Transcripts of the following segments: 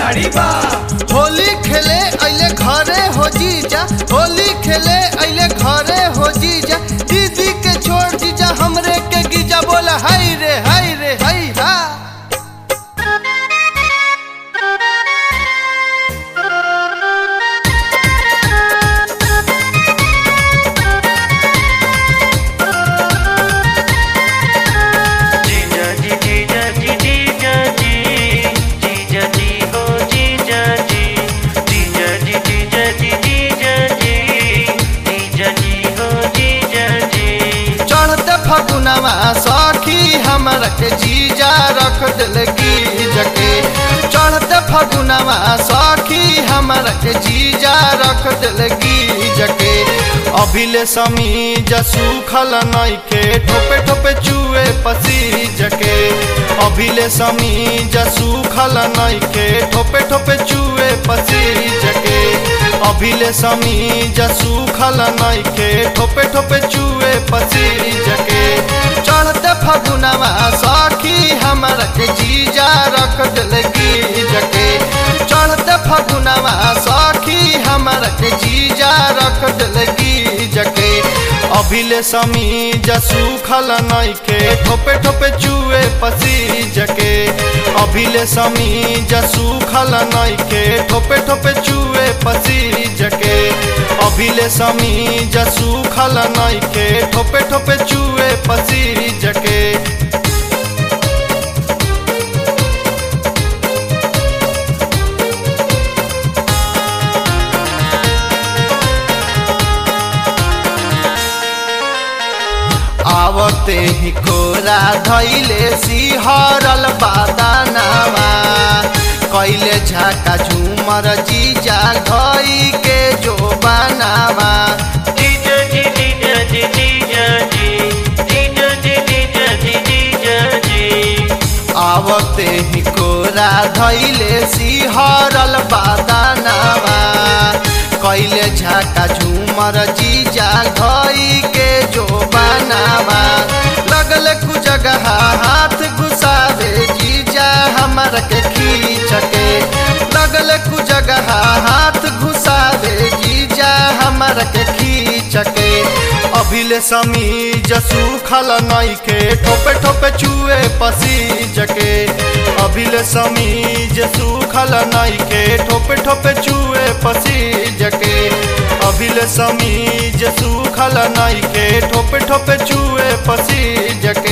गाड़ी बा। होली खेले अइले घरे हो जीजा, होली खेले अइले घरे हो जीजा, दीदी के छोड़ जीजा हमरे के गीजा, बोला हाय रे हाय रे हाय हा। फगुनवा सखी हमरा के जीजा रख दिल गीज के, चढ़ते फगुनवा सखी हमरा के जीजा रख दिल गीज के, अभिले समीज सूखल नइखे ठोपे ठोपे चुए पसीज के, अभिले समीज सूखल नइखे ठोपे ठोपे चुए पसीज के, अभिले समीज सूखल नइखे ठोपे ठोपे चुए पसीज के, चढ़ते फगुनवा सखी हमरा के जीजा रख दिल गीज के, चढ़ते फगुनवा सखी हमरा के जीजा रख दिल गीज के, अभिले समीज सूखल नइखे ठोपे ठोपे चुए पसीज के, अभिले समीज सूखल नइखे ठोपे ठोपे चुए पसीज के, अभिले समीज सूखल नइखे ठोपे ठोपे चुए पसीज के। आवते ही कोरा धैले सिहरल बादानावा, कैले झाका झूमर जीजा घई के जो बनावा, आवते ही कोरा धैले सिहरल बादानावा, कैले झाका झूमर जीजा घई के जो बनावा, लगल कु जगह हाथ घुसावे जीजा हमर के खींच के, लगल कु जगह हाथ घुसावे जीजा हमर के खींच के, अभिले समीज सूखल नइखे ठोपे ठोपे चुए पसीज के, अभिले समीज सूखल नइखे ठोपे ठोपे चुए पसीज के, अभिले समीज सूखल नइखे ठोपे ठोपे चुए पसीज के।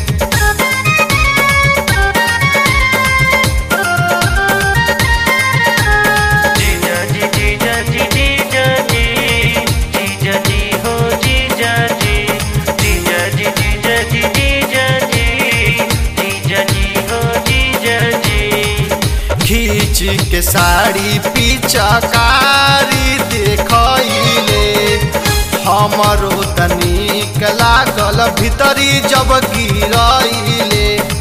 खींच के साड़ी पिचकारी देखले हमरो तनिक लागल भीतरी जब गिरैले,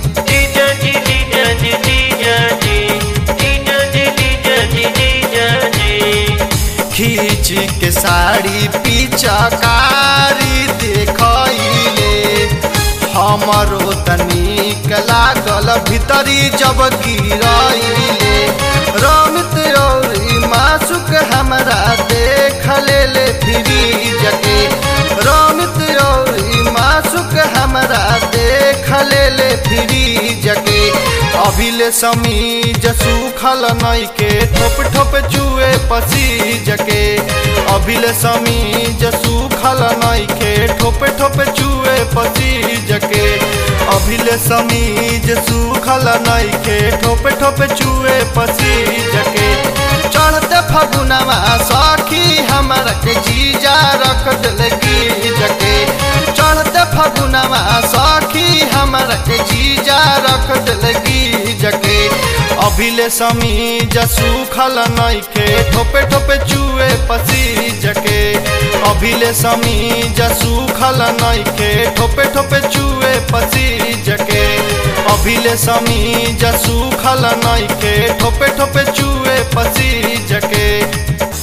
खींच के साड़ी पिचकारी देखले हमरो तनिक लागल भीतरी जब गिरैले, रमित औरी मासुक हमरा देख ले फ्रीज के, रमित औरी मासुक हमरा देख ले फ्रीज के, अभिले समीज सूखल नइखे ठोप ठोप चुए पसीज के, अभिले समीज सूखल नइखे ठोप ठोप चुए पसीज के, अभिले समीज सूखल नइखे ठोप ठोप चुए पसीज के, चढ़ते फगुनवा सखी हमरा के जीजा रख दिल गीज के, चढ़ते फगुनवा सखी हमरा के जीजा रख दिल गीज के, अभिले समीज सूखल नइखे ठोपे ठोपे चुए पसीज के, अभिले समीज सूखल नइखे ठोपे ठोपे चुए पसीज के, अभिले समीज सूखल नइखे ठोपे ठोपे चुए पसीज के।